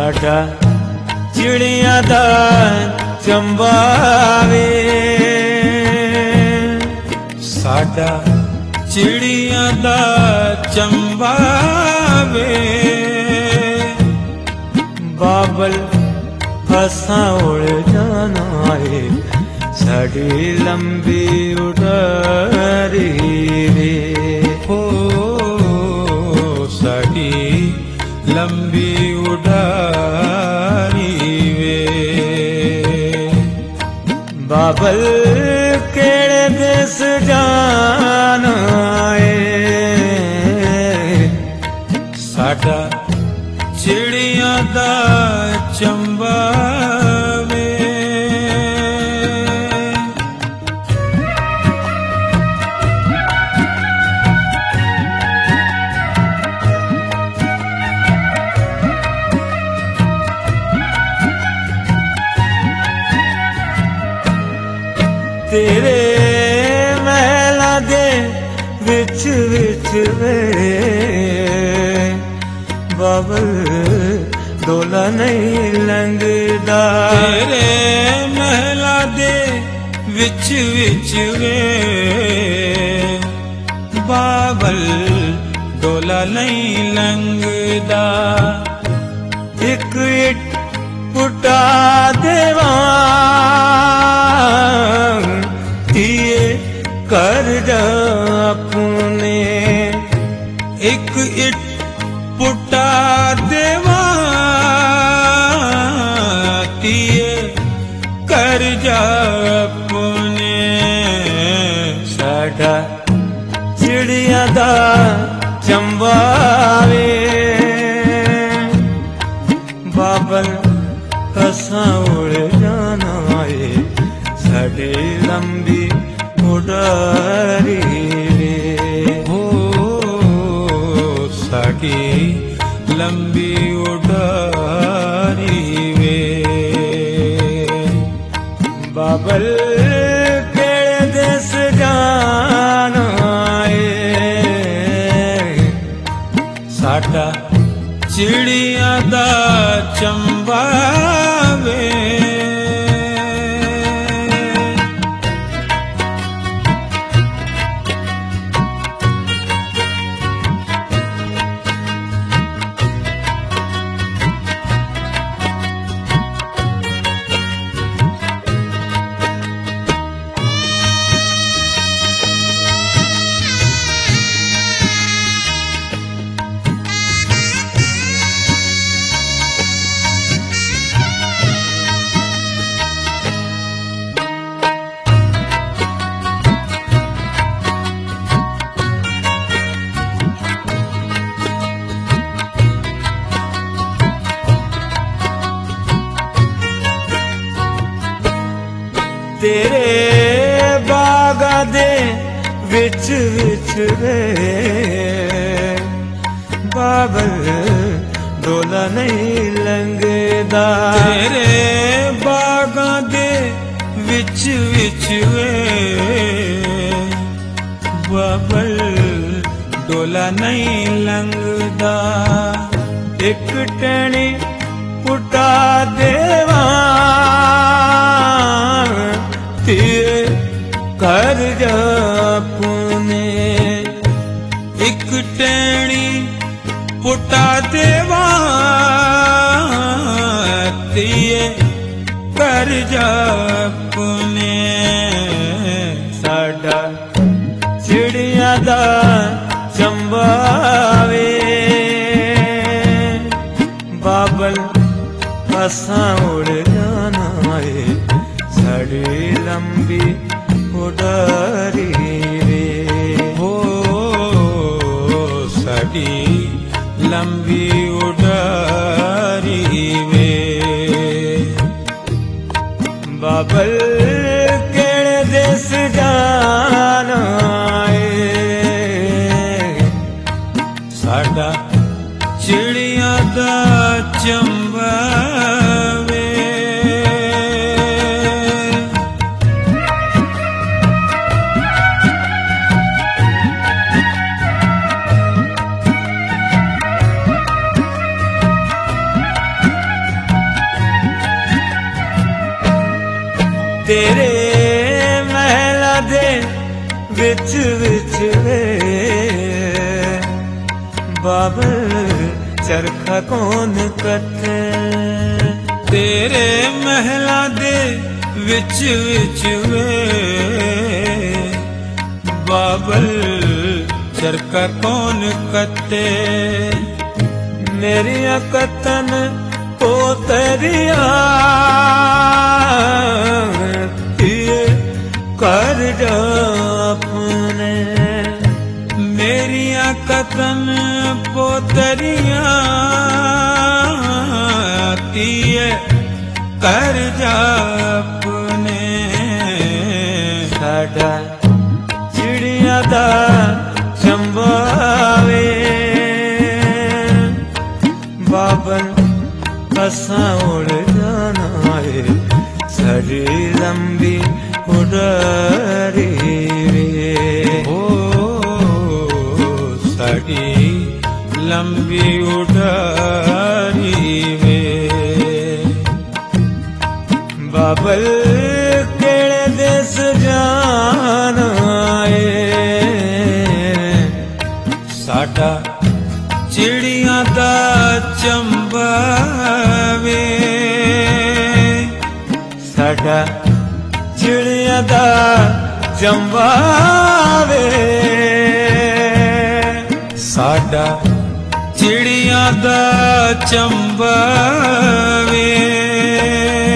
साडा चिड़िया दा चंबा वे, साडा चिड़िया दा चंबा वे। बाबल असां उड़ जाना है, साड़ी लंबी उड़ारी वे। हो साड़ी लंबी उड़ारी वे। बाबल केड़े देश जाना है, साडा चिड़िया दा चंबा वे। तेरे महला दे विच विच वे, बाबल डोला नहीं लंघदा। तेरे महला दे विच विच वे, बाबल डोला नहीं लंघदा। एक इट पुटा देवा तिए कर जा अपने, एक इट पुटा देवा तिए कर जा अपने। साडा चिड़िया दा चंबा वे, बाबल असां उड़ जाना है, साड़ी लंबी उड़ारी वे। हो साड़ी लंबी उड़ारी वे। बाबल केड़े देश जाना है, साडा चिड़िया दा चंबा वे। तेरे बागा दे विच विच वे, बाबल डोला नहीं लंघदा। तेरे बागा दे विच विच वे, बाबल डोला नहीं लंघदा। एक टहनी पुटा देवा तिए कर जा अपने, एक टहनी पुटा देवा तिए कर जा अपने। साडा चिड़िया दा चंबा वे, बाबल असां उड़ जाना है, साड़ी लंबी उड़ारी वे। हो साड़ी लंबी उड़ारी वे। बाबल केड़े देश जाना है, साडा चिड़िया दा चंबा वे। विच विच वे बाबल चरखा कौन कथे तेरे महला दे विच विच वे बाबल चरखा कौन कथे मेरिया कतन पोतरिया कर जा अपने मेरिया कतन पोतरिया कर जा अपने साडा चिड़िया दा चंबावे बाबल असा उड़ जाना है साड़ी लंबी उड़ारी वे ओ साड़ी लंबी उड़ारी वे बाबल केड़े देश जाना है साडा चिड़िया दा चंबा वे साडा चिड़िया दा चंबा वे साडा चिड़िया दा चंबा वे